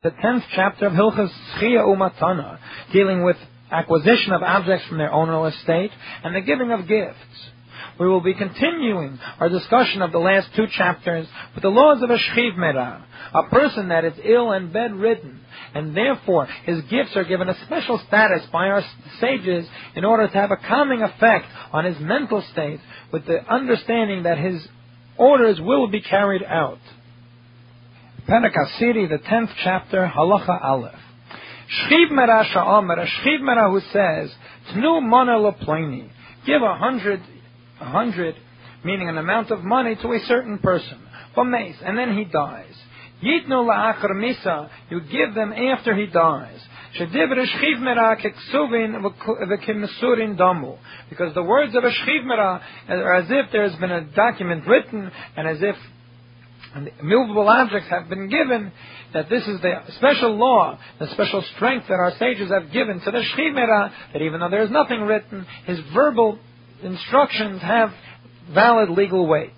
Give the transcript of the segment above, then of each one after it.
The 10th chapter of Hilchos Schia Umatana, dealing with acquisition of objects from their ownerless state and the giving of gifts. We will be continuing our discussion of the last two chapters with the laws of a Shchiv Merah, a person that is ill and bedridden, and therefore his gifts are given a special status by our sages in order to have a calming effect on his mental state, with the understanding that his orders will be carried out. Perek Asiri, the 10th chapter, Halacha Aleph. Shchiv Merah Sha'omer, a Shchiv Merah who says, Tnu Mana L'Pleini, give 100, meaning an amount of money to a certain person, and then he dies. Yitnu La'achar Misa, you give them after he dies. Shedivre Shchiv Merah Keksuvin V'Kimsurin Damu, because the words of a Shchiv Merah are as if there has been a document written, and as if movable objects have been given, that this is the special law, the special strength that our sages have given to the Shchiv Merah, that even though there is nothing written, his verbal instructions have valid legal weight.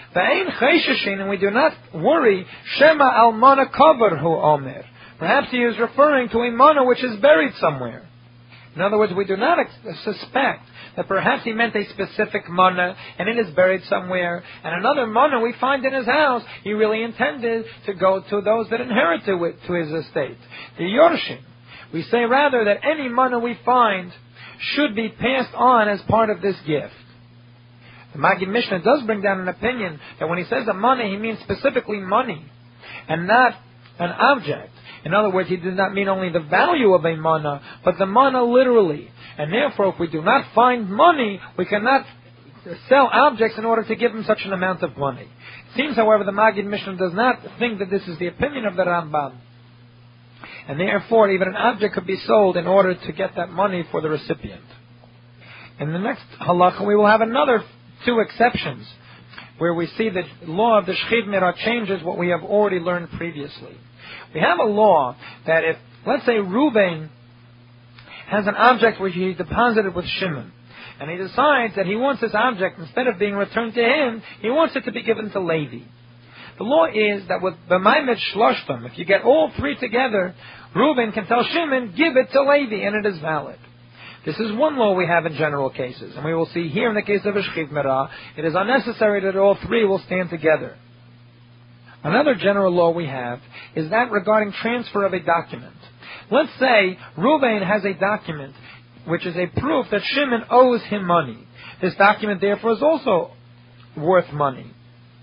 And we do not worry, Shema Almana Kover Hu Omer. Perhaps he is referring to a mana which is buried somewhere. In other words, we do not suspect that perhaps he meant a specific mana and it is buried somewhere, and another mana we find in his house, he really intended to go to those that inherit to his estate, the Yorshim. We say rather that any mana we find should be passed on as part of this gift. The Maggid Mishnah does bring down an opinion that when he says a mana, he means specifically money and not an object. In other words, he did not mean only the value of a mana, but the mana literally. And therefore, if we do not find money, we cannot sell objects in order to give them such an amount of money. It seems, however, the Maggid Mishnah does not think that this is the opinion of the Rambam. And therefore, even an object could be sold in order to get that money for the recipient. In the next halacha, we will have another two exceptions, where we see the law of the Shchiv Merah changes what we have already learned previously. We have a law that if, let's say, Reuven has an object which he deposited with Shimon, and he decides that he wants this object, instead of being returned to him, he wants it to be given to Levi. The law is that with B'maimed Shloshtam, if you get all three together, Reuven can tell Shimon, give it to Levi, and it is valid. This is one law we have in general cases, and we will see here in the case of a Shchiv Merah, it is unnecessary that all three will stand together. Another general law we have is that regarding transfer of a document. Let's say Reuven has a document which is a proof that Shimon owes him money. This document, therefore, is also worth money.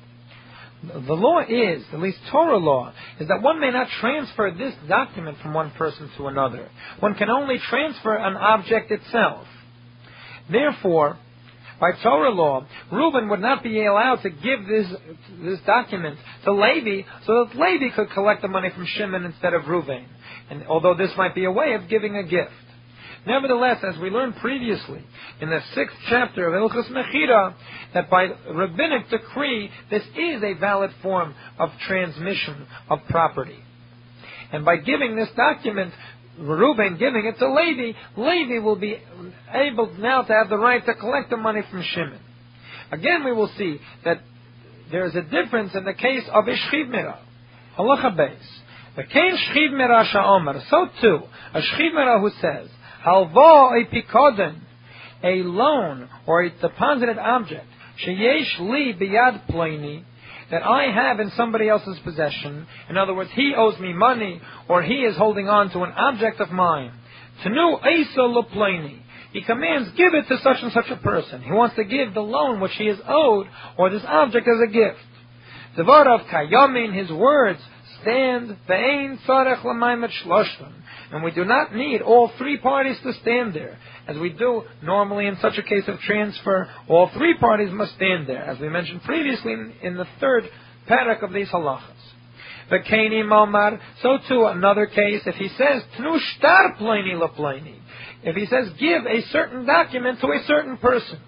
The law is, at least Torah law, is that one may not transfer this document from one person to another. One can only transfer an object itself. Therefore, by Torah law, Reuben would not be allowed to give this document to Levi so that Levi could collect the money from Shimon instead of Reuven. And although this might be a way of giving a gift. Nevertheless, as we learned previously in the 6th chapter of Hilchos Mechira, that by rabbinic decree, this is a valid form of transmission of property. And by giving this document, Reuben giving it to Levi, Levi will be able now to have the right to collect the money from Shimon. Again, we will see that there is a difference in the case of a Shchiv Merah. Halacha Beis. The case Shchiv Merah Sha'omer. So too, a Shchiv Merah who says, Halva a Pikodin, a loan or a deposited object, Sheyesh li biyad pleini, that I have in somebody else's possession. In other words, he owes me money, or he is holding on to an object of mine. Tenu eisa l'pleini. He commands, give it to such and such a person. He wants to give the loan which he is owed, or this object as a gift. Devarav kayamin, his words stand, ve'ein tzarech l'maimet shloshtam. And we do not need all three parties to stand there. As we do normally in such a case of transfer, all three parties must stand there, as we mentioned previously in the 3rd parak of these halachas. V'keini momar, so too another case, if he says, Tnu shtar pleini l'pleini, if he says, give a certain document to a certain person,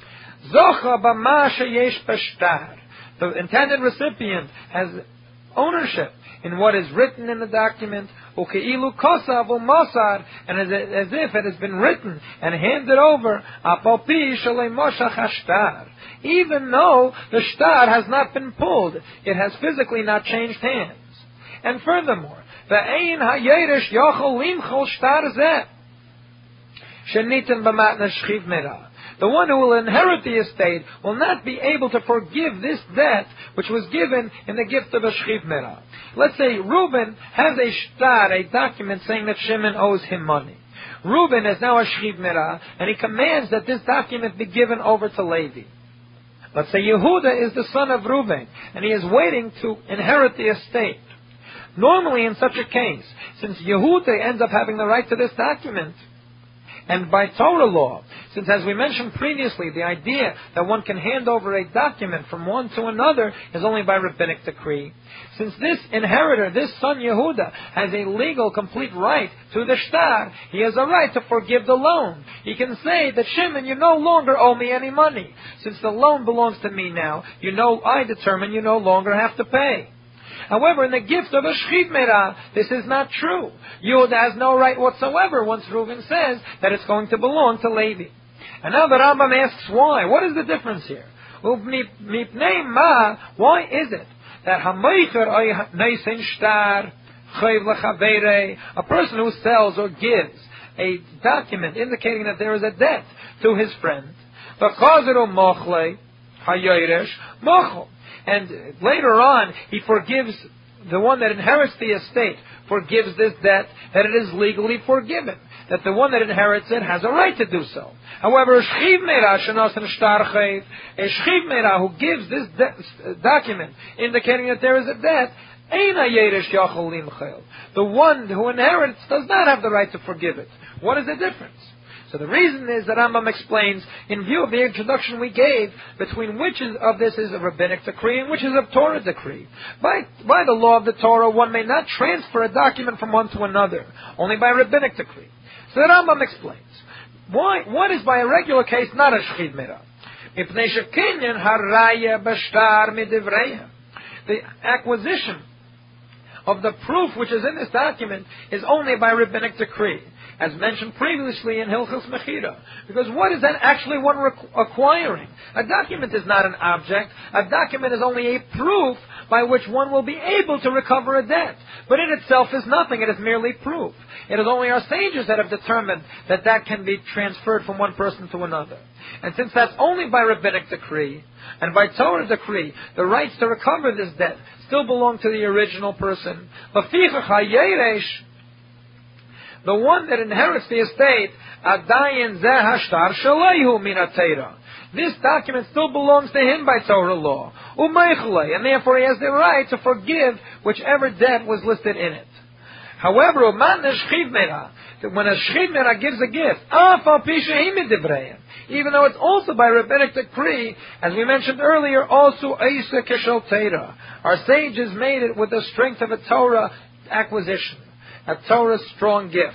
Zocha b'ma sheyesh b'shtar, the intended recipient has ownership in what is written in the document, ukeilu kosav u'mosar, and as if it has been written and handed over, apopi shalei moshach hashtar, even though the shtar has not been pulled, it has physically not changed hands. And furthermore, Ve'ein hayeresh yochol limchol shtar zeh shenitin b'matnas shchiv merah. The one who will inherit the estate will not be able to forgive this debt which was given in the gift of a shchiv merah. Let's say Reuben has a shtar, a document saying that Shimon owes him money. Reuben is now a shchiv merah, and he commands that this document be given over to Levi. Let's say Yehuda is the son of Reuben, and he is waiting to inherit the estate. Normally, in such a case, since Yehuda ends up having the right to this document, and by Torah law, since as we mentioned previously, the idea that one can hand over a document from one to another is only by rabbinic decree. Since this inheritor, this son Yehuda, has a legal, complete right to the shtar, he has a right to forgive the loan. He can say that, Shimon, you no longer owe me any money. Since the loan belongs to me now, I determine you no longer have to pay. However, in the gift of a shchiv merah, this is not true. Yehuda has no right whatsoever once Reuven says that it's going to belong to Levi. And now the Rambam asks why. What is the difference here? Why is it that a person who sells or gives a document indicating that there is a debt to his friend, and later on, he forgives the one that inherits the estate, forgives this debt, that it is legally forgiven, that the one that inherits it has a right to do so. However, a shchiv merah who gives this document indicating that there is a debt, the one who inherits does not have the right to forgive it. What is the difference? So the reason is that Rambam explains, in view of the introduction we gave, between which of this is a rabbinic decree and which is a Torah decree. By the law of the Torah, one may not transfer a document from one to another, only by rabbinic decree. So the Rambam explains, what is by a regular case not a shchiv merah? The acquisition of the proof which is in this document is only by rabbinic decree, as mentioned previously in Hilchos Mechira. Because what is that actually one acquiring? A document is not an object. A document is only a proof by which one will be able to recover a debt. But in itself is nothing. It is merely proof. It is only our sages that have determined that that can be transferred from one person to another. And since that's only by rabbinic decree and by Torah decree, the rights to recover this debt still belong to the original person. The one that inherits the estate, this document still belongs to him by Torah law. And therefore he has the right to forgive whichever debt was listed in it. However, when a shchiv merah gives a gift, even though it's also by rabbinic decree, as we mentioned earlier, also Eisa Keshel Teira. Our sages made it with the strength of a Torah acquisition, a Torah's strong gift.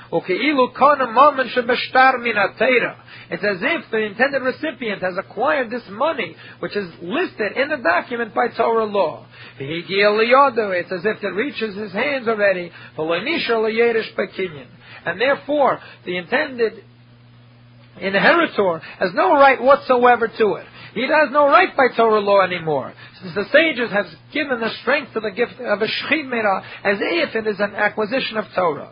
It's as if the intended recipient has acquired this money, which is listed in the document by Torah law. It's as if it reaches his hands already. And therefore, the intended inheritor has no right whatsoever to it. He has no right by Torah law anymore, since the sages have given the strength to the gift of a shchiv merah as if it is an acquisition of Torah.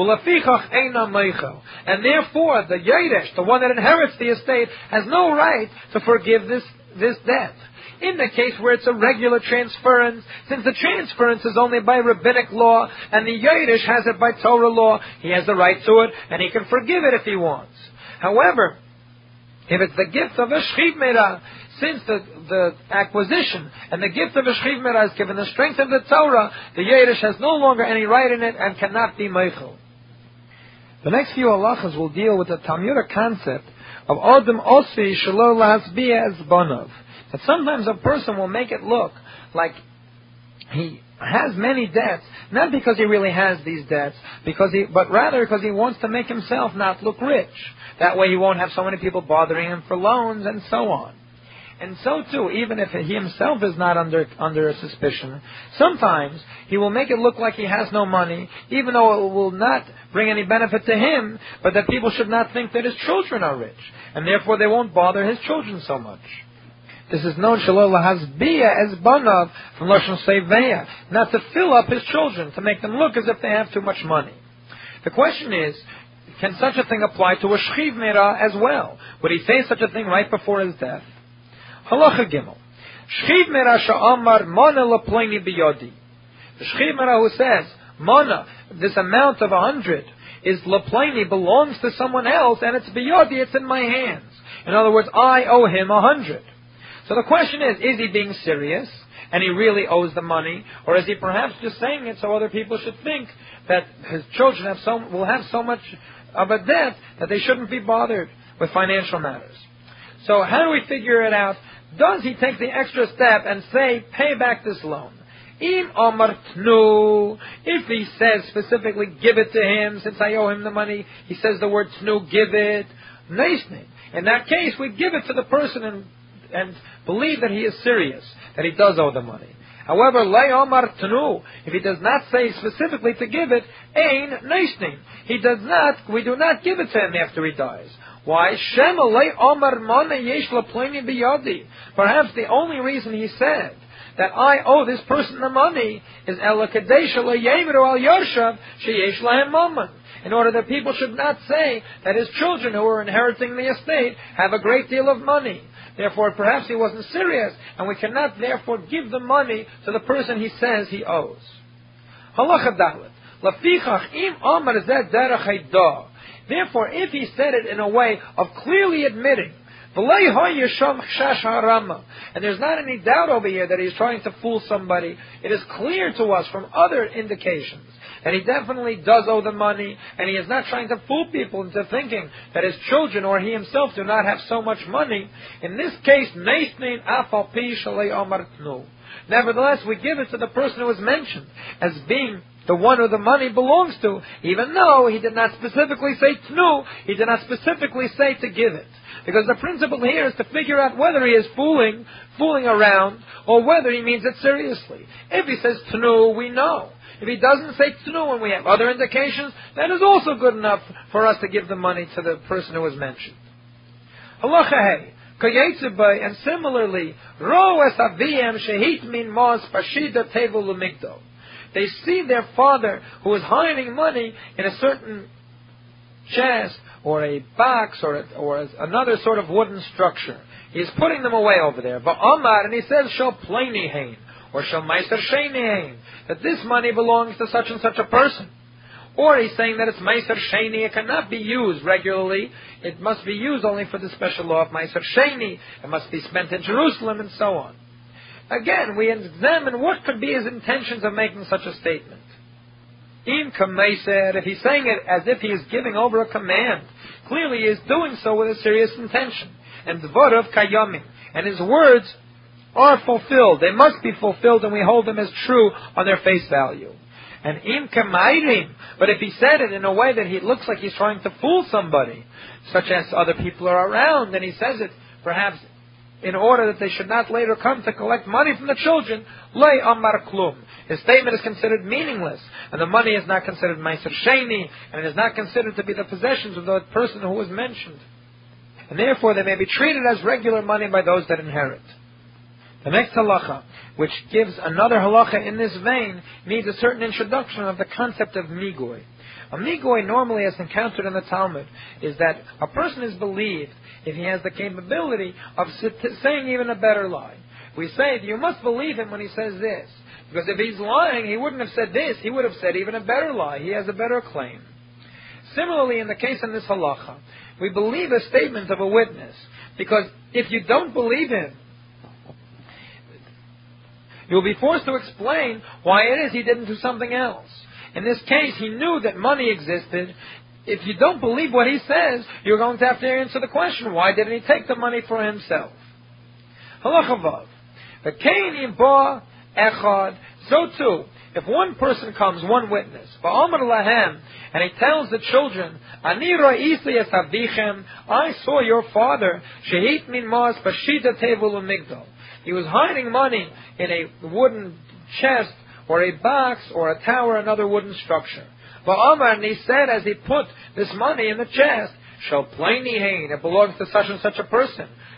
And therefore, the Yeresh, the one that inherits the estate, has no right to forgive this debt. In the case where it's a regular transference, since the transference is only by rabbinic law, and the Yeresh has it by Torah law, he has the right to it, and he can forgive it if he wants. However, if it's the gift of a shchiv merah, since the acquisition and the gift of a shchiv merah is given the strength of the Torah, the Yeresh has no longer any right in it and cannot be meichel. The next few halachas will deal with the Talmudic concept of Adam Osi Shelo Lahasbia as Bonov. That sometimes a person will make it look like he has many debts, not because he really has these debts, but rather because he wants to make himself not look rich. That way he won't have so many people bothering him for loans and so on. And so too, even if he himself is not under a suspicion, sometimes he will make it look like he has no money, even though it will not bring any benefit to him, but that people should not think that his children are rich, and therefore they won't bother his children so much. This is known shelo lahazbiya as banav from lashon seveya, not to fill up his children, to make them look as if they have too much money. The question is, can such a thing apply to a shchiv mera as well? Would he say such a thing right before his death? Halacha Gimel. Shchiv mera sha'amar mana lapleini biyodi. The shchiv mera who says, mana, this amount of 100, is lapleini, belongs to someone else, and it's biyodi, it's in my hands. In other words, I owe him 100. So the question is he being serious, and he really owes the money, or is he perhaps just saying it so other people should think that his children will have so much of a debt that they shouldn't be bothered with financial matters? So how do we figure it out? Does he take the extra step and say, pay back this loan? Im amar tnu, if he says specifically, give it to him, since I owe him the money, he says the word tnu, give it, neisne. In that case, we give it to the person and believe that he is serious, that he does owe the money. However, lei amar tnu, if he does not say specifically to give it, ein neisne. We do not give it to him after he dies. Why? Shema lei amar mana yesh lapleini biyadi. Perhaps the only reason he said that I owe this person the money is ela kadesha leyemru al yarshav sheyesh lahem mammon, in order that people should not say that his children who are inheriting the estate have a great deal of money. Therefore, perhaps he wasn't serious, and we cannot therefore give the money to the person he says he owes. Halacha dalet. Lafichach im amar zeh derech haidah. Therefore, if he said it in a way of clearly admitting, and there's not any doubt over here that he's trying to fool somebody, it is clear to us from other indications that he definitely does owe the money, and he is not trying to fool people into thinking that his children or he himself do not have so much money. In this case, nevertheless, we give it to the person who is mentioned as being the one who the money belongs to, even though he did not specifically say tnu, he did not specifically say to give it. Because the principle here is to figure out whether he is fooling around, or whether he means it seriously. If he says tnu, we know. If he doesn't say tnu and we have other indications, that is also good enough for us to give the money to the person who was mentioned. Halacha hey. And similarly, ro es aviem shehit min mos pashida tevel lumigdo. They see their father who is hiding money in a certain chest or a box or another sort of wooden structure. He's putting them away over there. Va'amar, and he says, shall plaini hein, or shall meiser sheini hein, that this money belongs to such and such a person. Or he's saying that it's meiser sheini, it cannot be used regularly. It must be used only for the special law of meiser sheini. It must be spent in Jerusalem and so on. Again, we examine what could be his intentions of making such a statement. Im kameiser, if he's saying it as if he is giving over a command, clearly he is doing so with a serious intention. And dvorav kayamim, and his words are fulfilled. They must be fulfilled, and we hold them as true on their face value. And im kameirim, but if he said it in a way that he looks like he's trying to fool somebody, such as other people are around, and he says it perhaps in order that they should not later come to collect money from the children, lei amar klum. His statement is considered meaningless, and the money is not considered meiser sheini, and it is not considered to be the possessions of the person who was mentioned. And therefore they may be treated as regular money by those that inherit. The next halacha, which gives another halacha in this vein, needs a certain introduction of the concept of migoi. A migoi, normally as encountered in the Talmud, is that a person is believed if he has the capability of saying even a better lie. We say, you must believe him when he says this. Because if he's lying, he wouldn't have said this. He would have said even a better lie. He has a better claim. Similarly, in the case in this halacha, we believe a statement of a witness. Because if you don't believe him, you'll be forced to explain why it is he didn't do something else. In this case, he knew that money existed. If you don't believe what he says, you're going to have to answer the question, why didn't he take the money for himself? Halacha vav. V'kein ba echad. So too, if one person comes, one witness, va'amar lahem, and he tells the children, Ani ra'isi es avichem, I saw your father, shehit min mas b'shida tevul u'migdal. He was hiding money in a wooden chest, or a box, or a tower, another wooden structure. Va'amar, and he said as he put this money in the chest, shall plaini hein, it belongs to such and such a person.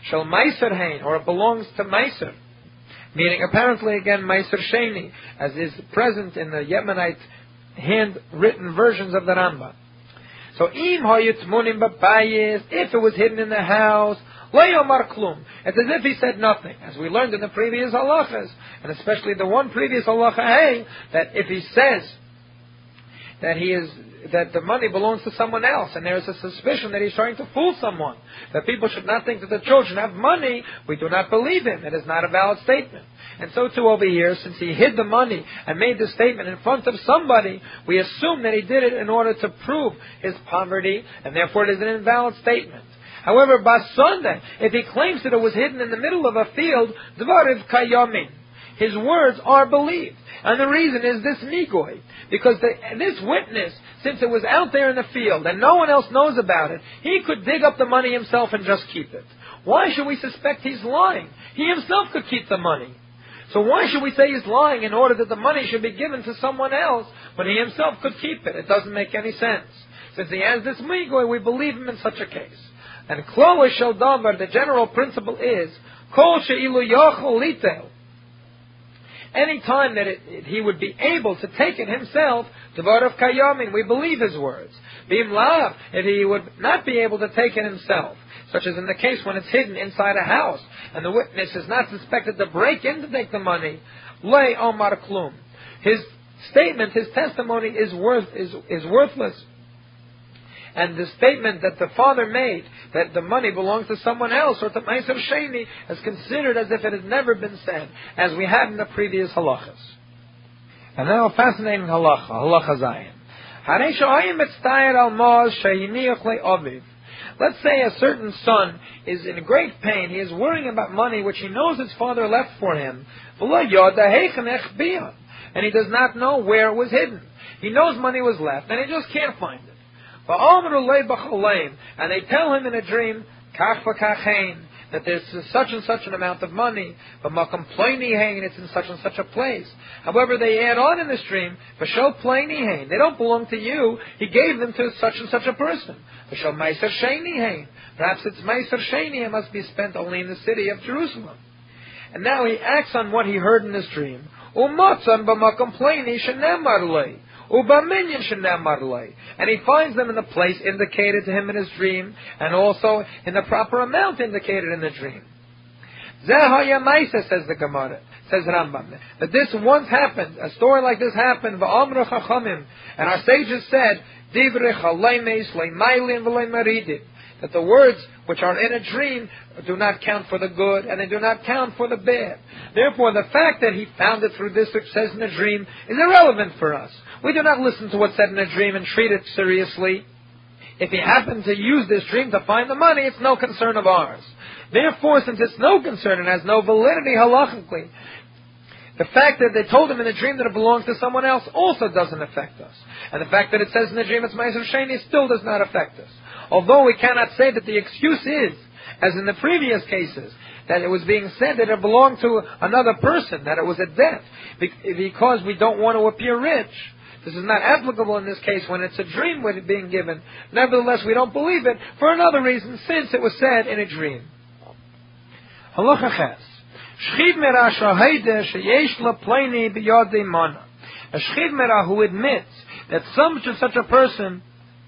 Shel Meiser Hein, or it belongs to Meiser. Meaning, apparently, again, Meiser Sheni, as is present in the Yemenite handwritten versions of the Rambam. So, Im Hayitmunim B'Bayis, if it was hidden in the house, Le'omar Klum, it's as if he said nothing, as we learned in the previous halachas, and especially the one previous halacha, hey, that if he says that the money belongs to someone else, and there is a suspicion that he's trying to fool someone, that people should not think that the children have money, we do not believe him. It is not a valid statement. And so too over here, since he hid the money and made the statement in front of somebody, we assume that he did it in order to prove his poverty, and therefore it is an invalid statement. However, Basunda, if he claims that it was hidden in the middle of a field, Dvariv Kayamin, his words are believed. And the reason is this migoy, because this witness, since it was out there in the field and no one else knows about it, he could dig up the money himself and just keep it. Why should we suspect he's lying? He himself could keep the money. So why should we say he's lying in order that the money should be given to someone else when he himself could keep it? It doesn't make any sense. Since he has this migoy, we believe him in such a case. And Kloa Shel Davar, the general principle is, Kol She'ilu Yochel Litel, any time that he would be able to take it himself, Dvarav Kayamin, we believe his words. B'im Lav, if he would not be able to take it himself, such as in the case when it's hidden inside a house, and the witness is not suspected to break in to take the money, Le Omar Klum. His statement, his testimony is worthless. And the statement that the father made, that the money belongs to someone else, or to Meiser Sheni, is considered as if it had never been said, as we had in the previous halachas. And now a fascinating halacha, halacha Zayin. Let's say a certain son is in great pain, he is worrying about money which he knows his father left for him, and he does not know where it was hidden. He knows money was left, and he just can't find it. And they tell him in a dream, that there's such and such an amount of money, it's in such and such a place. However, they add on in this dream, they don't belong to you, he gave them to such and such a person. Perhaps it's Meiser Sheni, it must be spent only in the city of Jerusalem. And now he acts on what he heard in this dream. And he finds them in the place indicated to him in his dream, and also in the proper amount indicated in the dream. Says the Gemara, says Rambam, that this once happened, a story like this happened, and our sages said, that the words which are in a dream do not count for the good, and they do not count for the bad. Therefore, the fact that he found it through this which says in a dream is irrelevant for us. We do not listen to what's said in a dream and treat it seriously. If he happened to use this dream to find the money, it's no concern of ours. Therefore, since it's no concern and has no validity halachically, the fact that they told him in the dream that it belongs to someone else also doesn't affect us. And the fact that it says in the dream it's Meiser Sheni still does not affect us. Although we cannot say that the excuse is, as in the previous cases, that it was being said that it belonged to another person, that it was a debt, because we don't want to appear rich. This is not applicable in this case when it's a dream with it being given. Nevertheless, we don't believe it for another reason, since it was said in a dream. Halacha Ches. Shchiv Merah Shahede Sheyesh LaPleini B'Yodei Mana. A Shchiv Merah who admits that such a person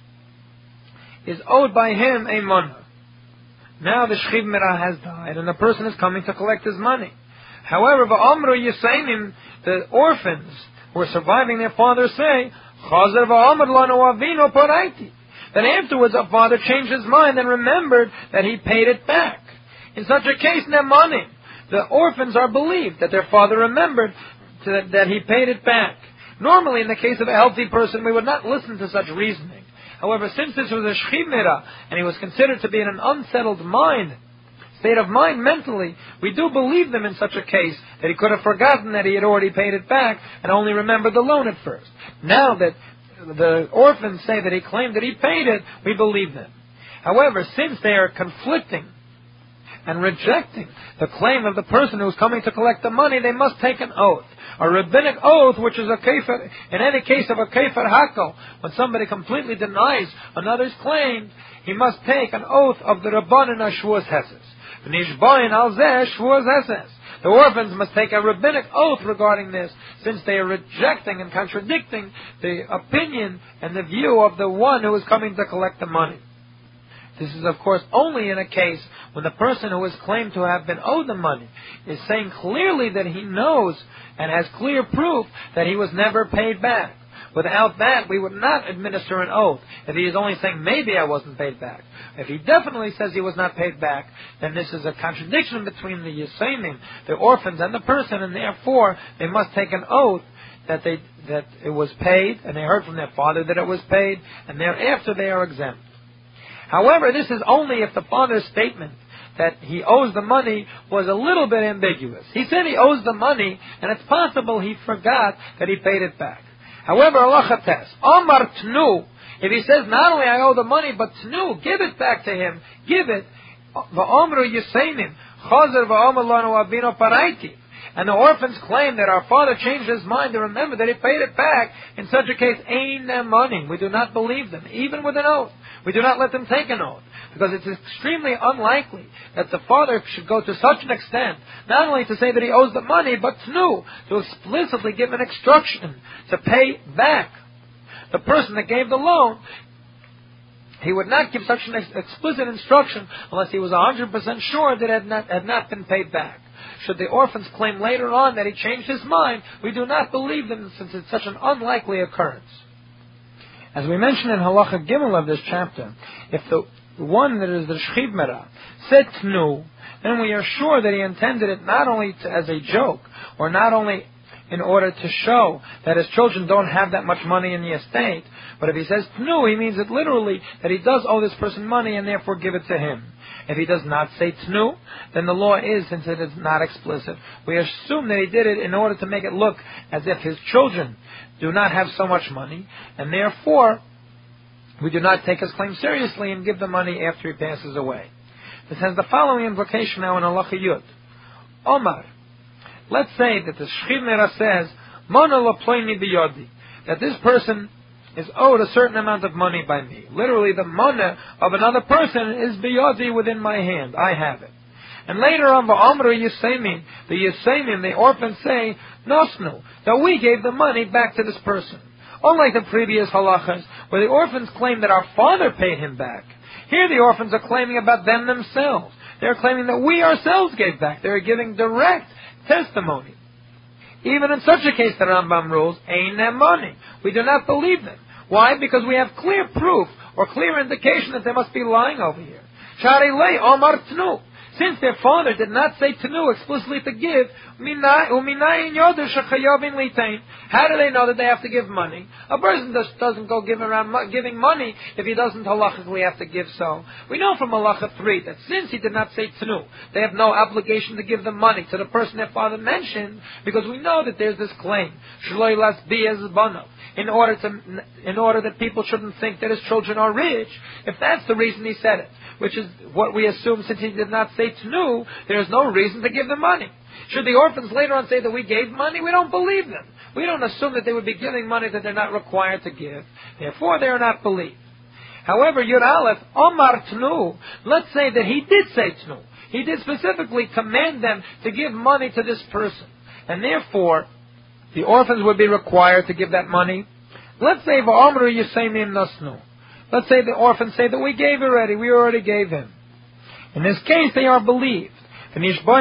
is owed by him a mana. Now the Shchiv Merah has died, and the person is coming to collect his money. However, V'Amru Yisainim, the orphans who are surviving their father say, Chazer V'Amr Lanu Avinu Paraiti. Then afterwards a father changed his mind and remembered that he paid it back. In such a case, Nemanim, the orphans are believed that their father remembered that he paid it back. Normally, in the case of a healthy person, we would not listen to such reasoning. However, since this was a Shchiv Merah, and he was considered to be in an unsettled state of mind mentally, we do believe them in such a case, that he could have forgotten that he had already paid it back, and only remembered the loan at first. Now that the orphans say that he claimed that he paid it, we believe them. However, since they are conflicting and rejecting the claim of the person who is coming to collect the money, they must take an oath. A rabbinic oath, which is a kefir, in any case of a kefir hakel, when somebody completely denies another's claim, he must take an oath of the Rabbanan Ashvuas Heses. The orphans must take a rabbinic oath regarding this, since they are rejecting and contradicting the opinion and the view of the one who is coming to collect the money. This is, of course, only in a case when the person who is claimed to have been owed the money is saying clearly that he knows and has clear proof that he was never paid back. Without that, we would not administer an oath if he is only saying, maybe I wasn't paid back. If he definitely says he was not paid back, then this is a contradiction between the Yisayimim, the orphans, and the person, and therefore they must take an oath that it was paid, and they heard from their father that it was paid, and thereafter they are exempt. However, this is only if the father's statement that he owes the money was a little bit ambiguous. He said he owes the money, and it's possible he forgot that he paid it back. However, Allah test, Omar Tnu, if he says not only I owe the money, but Tnu, give it back to him, give it, V'omru Yisayimim, Chazer v'omar lanu abino paraiti. And the orphans claim that our father changed his mind to remember that he paid it back. In such a case, ain't their money. We do not believe them, even with an oath. We do not let them take an oath, because it's extremely unlikely that the father should go to such an extent, not only to say that he owes the money, but to explicitly give an instruction to pay back the person that gave the loan. He would not give such an explicit instruction unless he was 100% sure that it had not been paid back. Should the orphans claim later on that he changed his mind, we do not believe them, since it's such an unlikely occurrence. As we mentioned in Halacha Gimel of this chapter, if the one that is the Shchiv Merah said Tnu, then we are sure that he intended it not only as a joke, or not only in order to show that his children don't have that much money in the estate, but if he says Tnu, he means it literally, that he does owe this person money and therefore give it to him. If he does not say Tnu, then the law is, since it is not explicit, we assume that he did it in order to make it look as if his children do not have so much money, and therefore we do not take his claim seriously and give the money after he passes away. This has the following implication now in Halacha Yud. Omar, let's say that the Shchiv Merah says, Mona lo ploini biyodi, that this person is owed a certain amount of money by me. Literally, the money of another person is biyodi, within my hand. I have it. And later on, v'omru Yisayimim, the orphans say, Nosnu, that we gave the money back to this person. Unlike the previous halachas, where the orphans claim that our father paid him back, here the orphans are claiming about them themselves. They're claiming that we ourselves gave back. They're giving direct testimony. Even in such a case, the Rambam rules, ain't their money. We do not believe them. Why? Because we have clear proof or clear indication that they must be lying over here. Shari lei omar tnu. Since their father did not say Tnu explicitly to give, how do they know that they have to give money? A person just doesn't go giving money if he doesn't halachically have to give so. We know from Halacha 3 that since he did not say Tnu, they have no obligation to give the money to the person their father mentioned, because we know that there's this claim, in order that people shouldn't think that his children are rich. If that's the reason he said it, which is what we assume, since he did not say Tnu, there is no reason to give them money. Should the orphans later on say that we gave money, we don't believe them. We don't assume that they would be giving money that they're not required to give. Therefore, they are not believed. However, Yud Aleph, Omar Tnu, let's say that he did say Tnu. He did specifically command them to give money to this person. And therefore, the orphans would be required to give that money. Let's say, V'omru Yisayimim Nasnu. Let's say the orphans say that we already gave him. In this case, they are believed. Then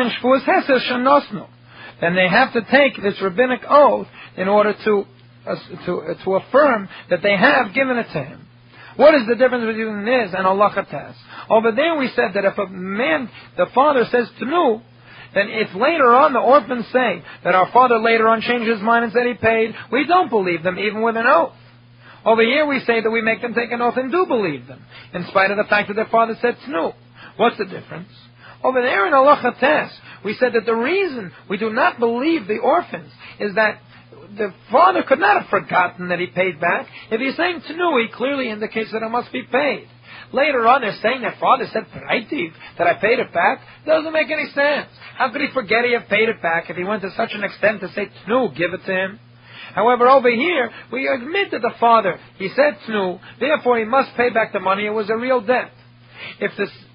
they have to take this rabbinic oath in order to affirm that they have given it to him. What is the difference between this and halacha tes? Over there we said that if the father says Tnu, then if later on the orphans say that our father later on changed his mind and said he paid, we don't believe them even with an oath. Over here we say that we make them take an oath and do believe them, in spite of the fact that their father said Tnu. What's the difference? Over there in Halacha Tes, we said that the reason we do not believe the orphans is that the father could not have forgotten that he paid back. If he's saying Tnu, he clearly indicates that it must be paid. Later on, they're saying their father said Praitiv, that I paid it back. Doesn't make any sense. How could he forget he had paid it back if he went to such an extent to say Tnu, give it to him? However, over here, we admit that the father, he said Tnu, therefore he must pay back the money. It was a real debt. If this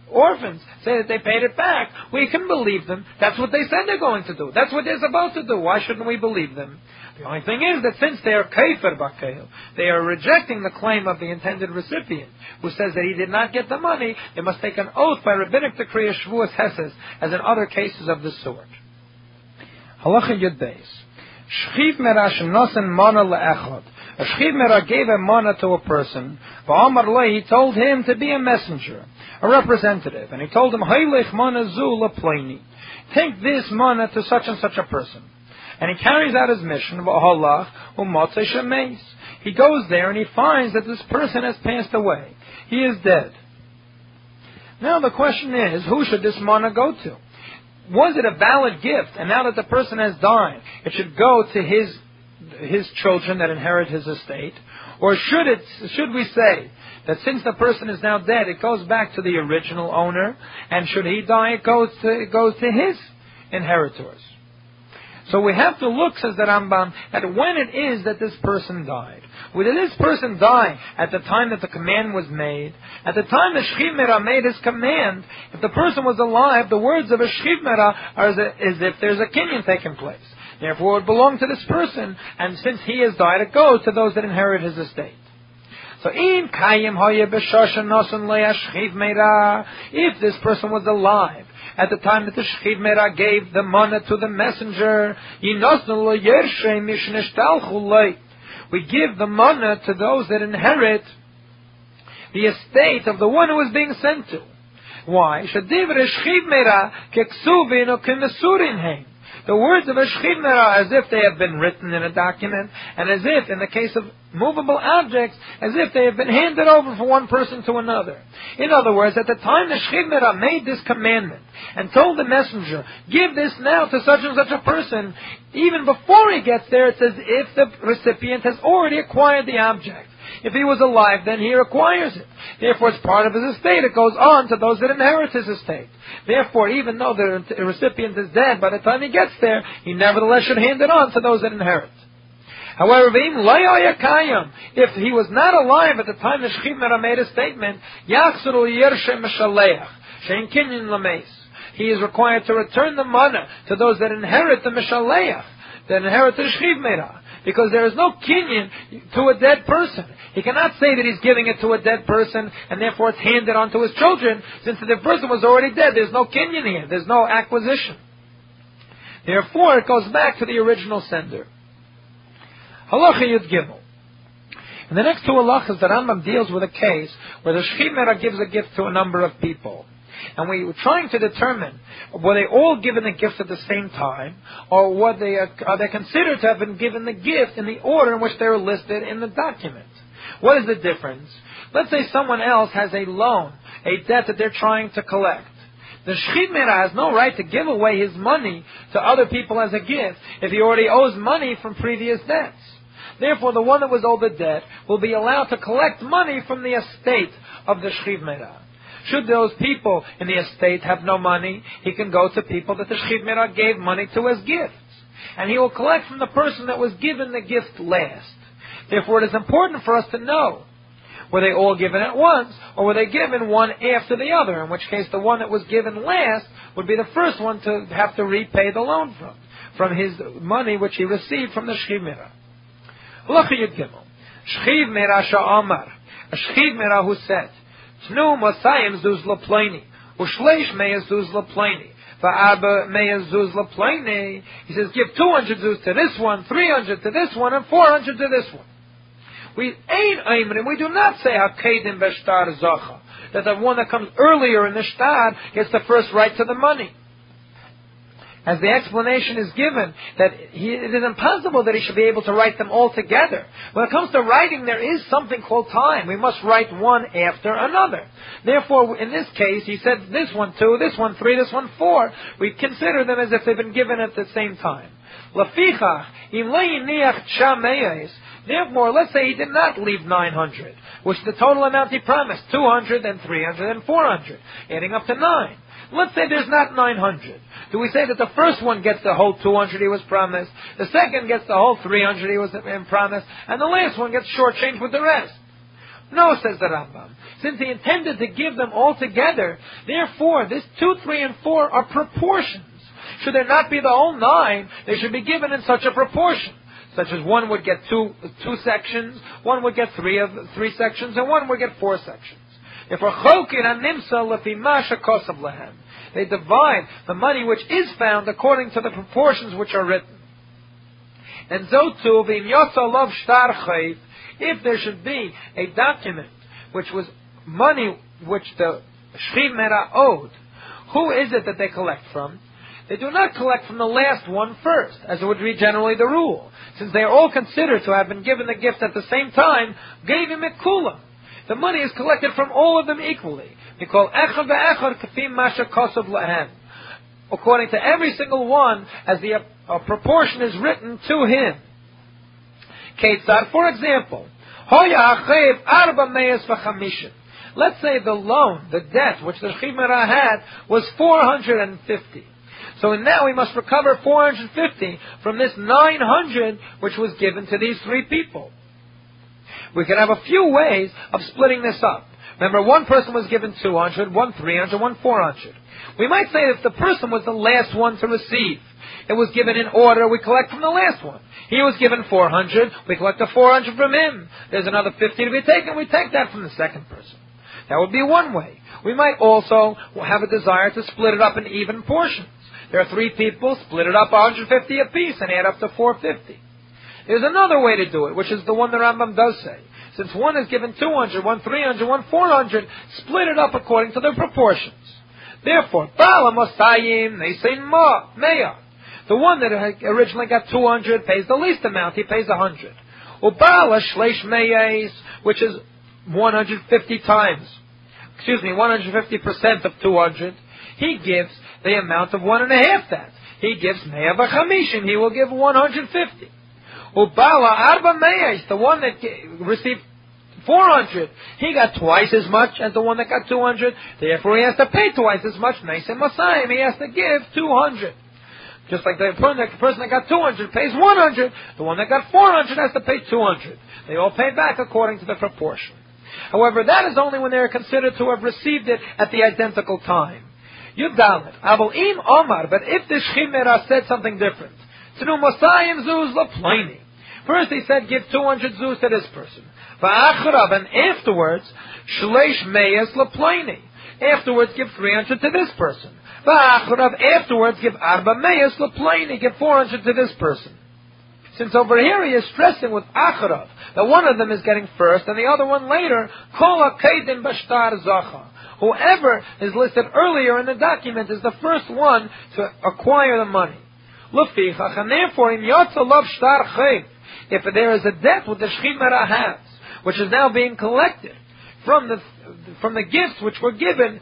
orphans say that they paid it back, we can believe them. That's what they said they're going to do. That's what they're supposed to do. Why shouldn't we believe them? The only thing is that since they are kafir b'keil, they are rejecting the claim of the intended recipient, who says that he did not get the money. They must take an oath by rabbinic decree of Shavuos Heses, as in other cases of this sort. Halacha Yud Beis. Shchiv mera shenosen mana le'echad. A shchiv mera gave a mana to a person. V'amar lei, he told him to be a messenger, a representative, and he told him, Heilich mana zu le'pleini. Take this mana to such and such a person. And he carries out his mission. V'halach u'motzei shemeis. He goes there and he finds that this person has passed away. He is dead. Now the question is, who should this mana go to? Was it a valid gift? And now that the person has died, it should go to his children that inherit his estate? Or should we say that since the person is now dead, it goes back to the original owner, and should he die, it goes to his inheritors? So we have to look, says the Rambam, at when it is that this person died. Did this person die at the time that the command was made? At the time the Shchiv Mera made his command, if the person was alive, the words of a Shchiv Mera are as if there's a kinyan taking place. Therefore it belonged to this person, and since he has died, it goes to those that inherit his estate. So, if this person was alive at the time that the Shchiv Mera gave the mana to the messenger, we give the mana to those that inherit the estate of the one who is being sent to. Why? The words of a Shchiv Mera, as if they have been written in a document, and as if, in the case of movable objects, as if they have been handed over from one person to another. In other words, at the time the Shchiv Mera made this commandment and told the messenger, give this now to such and such a person, even before he gets there, it's as if the recipient has already acquired the object. If he was alive, then he acquires it. Therefore, it's part of his estate. It goes on to those that inherit his estate. Therefore, even though the recipient is dead, by the time he gets there, he nevertheless should hand it on to those that inherit. However, if he was not alive at the time the Shchiv Mera made a statement, he is required to return the mana to those that inherit the Meshaleach, that inherit the Shchiv Mera. Because there is no kinyan to a dead person. He cannot say that he's giving it to a dead person and therefore it's handed on to his children, since the dead person was already dead. There's no kinyan here. There's no acquisition. Therefore, it goes back to the original sender. Halacha Yud Gimel. In the next two halachas, the Rambam deals with a case where the Shchiv Mera gives a gift to a number of people. And we were trying to determine, were they all given the gift at the same time, or are they considered to have been given the gift in the order in which they were listed in the document? What is the difference? Let's say someone else has a loan, a debt that they're trying to collect. The Shchiv Mera has no right to give away his money to other people as a gift if he already owes money from previous debts. Therefore, the one that was owed the debt will be allowed to collect money from the estate of the Shchiv Mera. Should those people in the estate have no money, he can go to people that the Shchiv Mera gave money to as gifts. And he will collect from the person that was given the gift last. Therefore, it is important for us to know, were they all given at once, or were they given one after the other, in which case the one that was given last would be the first one to have to repay the loan from his money which he received from the Shchiv Mera. Halacha Yud Gimel. Shchiv Mera sha'amar. A Shchiv Mera who said, Tnu Masayim Zuz Laplaini, Ushleish Meya Zuz Laplaini, Va'aba Meya Zuz Laplaini. He says, give 200 Zuz to this one, 300 to this one, and 400 to this one. We ain't Aimrim, we do not say Hakedim Beshtar Zacha, that the one that comes earlier in the shtar gets the first right to the money. As the explanation is given, that it is impossible that he should be able to write them all together. When it comes to writing, there is something called time. We must write one after another. Therefore, in this case, he said this one 2, this one 3, this one 4. We consider them as if they've been given at the same time. Therefore, let's say he did not leave 900, which is the total amount he promised, 200 and 300 and 400, adding up to 9. Let's say there's not 900. Do we say that the first one gets the whole 200 he was promised, the second gets the whole 300 he was promised, and the last one gets shortchanged with the rest? No, says the Rambam. Since he intended to give them all together, therefore, this 2, 3, and 4 are proportions. Should there not be the whole 9, they should be given in such a proportion. Such as one would get two sections, one would get 3 sections, and one would get 4 sections. Therefore, they divide the money which is found according to the proportions which are written. And so too, if there should be a document which was money which the Shchiv Merah owed, who is it that they collect from? They do not collect from the last one first, as it would be generally the rule. Since they are all considered to have been given the gift at the same time, gave him kula. The money is collected from all of them equally. We call echad ve'echad kafim masha kosov lahem. According to every single one, as the proportion is written to him. Ketzad, for example, let's say the loan, the debt which the Shchiv Merah had was 450. So now we must recover 450 from this 900 which was given to these 3 people. We can have a few ways of splitting this up. Remember, one person was given 200, one 300, one 400. We might say that if the person was the last one to receive, it was given in order, we collect from the last one. He was given 400, we collect the 400 from him. There's another 50 to be taken, we take that from the second person. That would be one way. We might also have a desire to split it up in even portions. There are 3 people, split it up 150 apiece and add up to 450. There's another way to do it, which is the one the Rambam does say. Since one is given 200, one 300, one 400, split it up according to their proportions. Therefore, Bala Mosayim, they say Meya. The one that originally got 200 pays the least amount, he pays 100. Ubala Shleish Meyes, which is 150 times, 150% of 200, he gives the amount of 1.5 that. He gives Meya V'chamishin, he will give 150. Ubala Arba Meyes, the one that received 400, he got twice as much as the one that got 200, therefore he has to pay twice as much. Neisei Masayim, he has to give 200. Just like the person that got 200 pays 100, the one that got 400 has to pay 200. They all pay back according to the proportion. However, that is only when they are considered to have received it at the identical time. Yudalet, Abel Im Omar, but if the Shchiv Merah said something different, Tznu Mosayim Zuz Laplaini. First he said, give 200 Zuz to this person. Va'achrav, and afterwards, Shleish Meyes Laplaini. Afterwards, give 300 to this person. Va'achrav, afterwards, give Arba Meyes Laplaini. Give 400 to this person. Since over here he is stressing with Achrav, that one of them is getting first and the other one later, Kol HaKedim Bashtar Zacha. Whoever is listed earlier in the document is the first one to acquire the money. Lufichach, and therefore, in Yotza Lov Shtar Chayv, if there is a debt which the Shchiv Merah has, which is now being collected from the gifts which were given,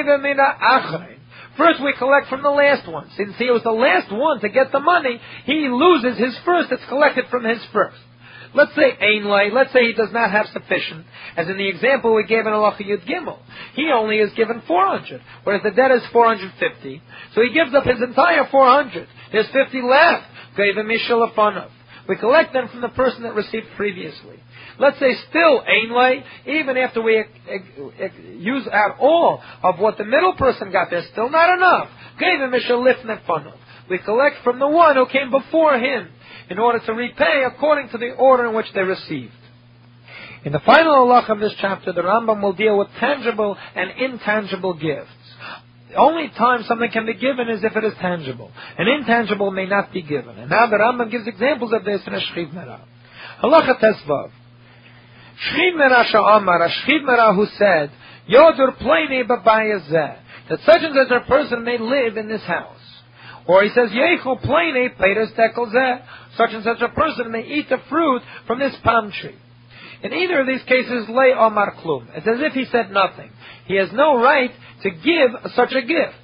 first we collect from the last one. Since he was the last one to get the money, he loses his first that's collected from his first. Let's say Einlay, let's say he does not have sufficient, as in the example we gave in Halacha Yud Gimel. He only is given 400, whereas the debt is 450. So he gives up his entire 400. There's 50 left. Gave him Mishal Afanov. We collect them from the person that received previously. Let's say still Einlay, even after we use out all of what the middle person got, there's still not enough. Gave him Mishal Lifnei Fanov. We collect from the one who came before him, in order to repay according to the order in which they received. In the final halach of this chapter, the Rambam will deal with tangible and intangible gifts. The only time something can be given is if it is tangible. An intangible may not be given. And now the Rambam gives examples of this in a Shchiv Merah. Halacha Tesvav. Shchiv Merah Sha'amar, a Shchiv Merah who said, Yodur Pleini Babayazeh, that such and such a person may live in this house. Or he says, Yeichu Pleini Peiras Tekel Zeh, such and such a person may eat the fruit from this palm tree. In either of these cases, lay omar klum. It's as if he said nothing. He has no right to give such a gift.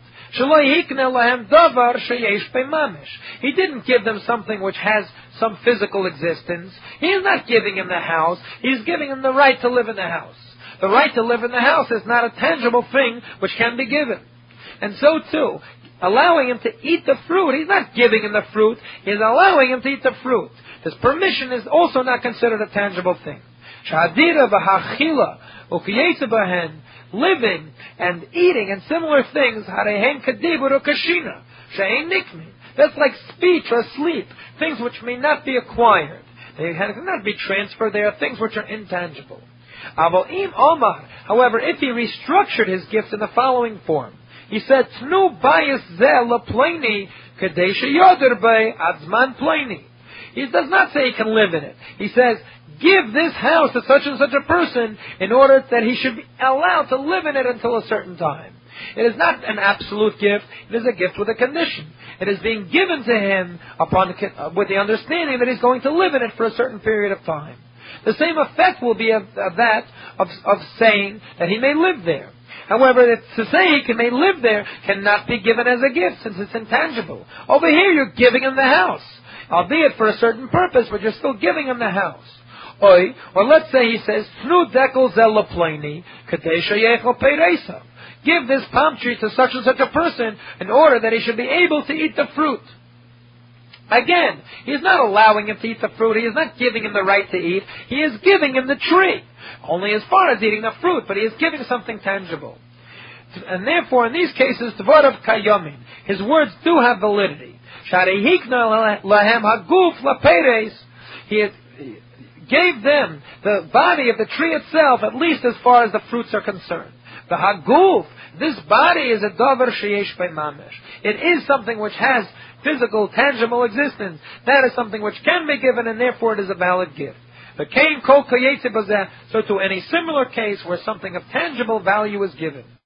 He didn't give them something which has some physical existence. He is not giving him the house. He's giving him the right to live in the house. The right to live in the house is not a tangible thing which can be given. And so too, allowing him to eat the fruit, he's not giving him the fruit, he's allowing him to eat the fruit. This permission is also not considered a tangible thing. Shadira v'hachila ukiyetze bahen, living and eating and similar things. Harehen kadibur ukashina she'ein nikmin. That's like speech or sleep, things which may not be acquired. They cannot be transferred. They are things which are intangible. Avoim Omar, however, if he restructured his gifts in the following form, he said, Tnu bayis zeh lepleni kadesha yoder bei adzman pleni. He does not say he can live in it. He says, give this house to such and such a person in order that he should be allowed to live in it until a certain time. It is not an absolute gift. It is a gift with a condition. It is being given to him with the understanding that he's going to live in it for a certain period of time. The same effect will be of saying that he may live there. However, to say he may live there cannot be given as a gift since it's intangible. Over here, you're giving him the house, albeit for a certain purpose, but you're still giving him the house. Or let's say he says, "Tnu dekel zel lepleni kadesha yechol peiresa." Give this palm tree to such and such a person in order that he should be able to eat the fruit. Again, he is not allowing him to eat the fruit. He is not giving him the right to eat. He is giving him the tree, only as far as eating the fruit, but he is giving something tangible. And therefore, in these cases, Tvarav Kayomin, his words do have validity. Sharehikna lahem haguf laperes. He gave them the body of the tree itself, at least as far as the fruits are concerned. The haguf, this body is a davar sheyesh be'mamesh. It is something which has physical, tangible existence. That is something which can be given, and therefore it is a valid gift. The kain kol kayetze bazeh, so to any similar case where something of tangible value is given.